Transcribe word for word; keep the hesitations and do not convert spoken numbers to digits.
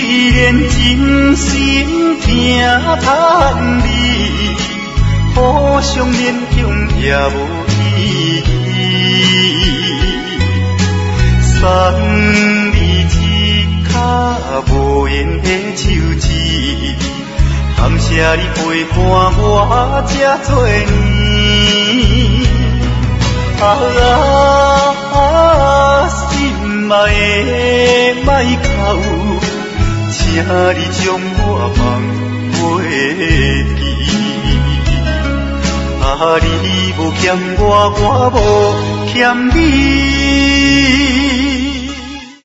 连真心疼盼你，互相勉强也无意义。送你一脚无缘的手指，感谢你陪伴我这多年。啊啊，心爱的莫哭，请你将我放袂记。啊，你无欠我，我无欠你。